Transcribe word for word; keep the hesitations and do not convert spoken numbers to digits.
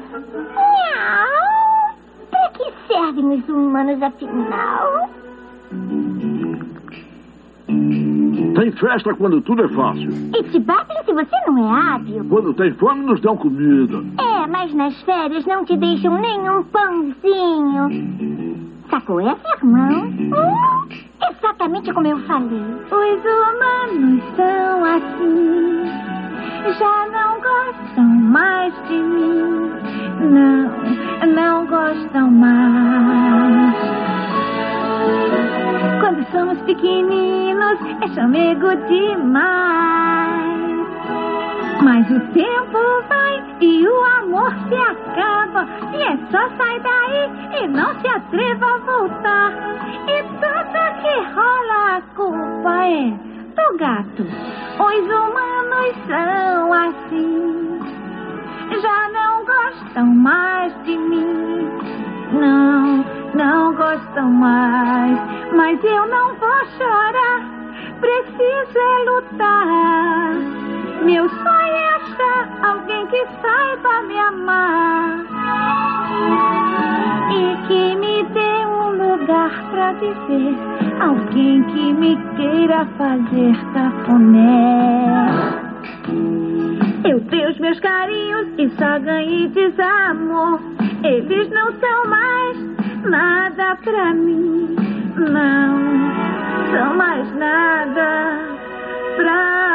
Miau. Pra que servem os humanos, afinal? Tem festa quando tudo é fácil. E te batem se você não é hábil. Quando tem fome, nos dão comida. É, mas nas férias não te deixam nenhum pãozinho. Sacou essa, irmão? Hum, exatamente como eu falei. Os humanos são assim. Já não gostam mais de mim. Não, não gostam mais. Quando somos pequeninos, é chamego demais. Mas o tempo vai e o amor se acaba. E é só sair daí e não se atreva a voltar. E tudo que rola, a culpa é do gato. Os humanos são assim. Já não gostam mais de mim. Não, não gostam mais. Mas eu não vou chorar. Preciso é lutar. Meu sonho é achar alguém que saiba me amar e que me dê um lugar pra viver. Alguém que me queira fazer cafuné. Eu dei os meus carinhos e só ganhei desamor. Eles não são mais nada pra mim. Não são mais nada pra mim.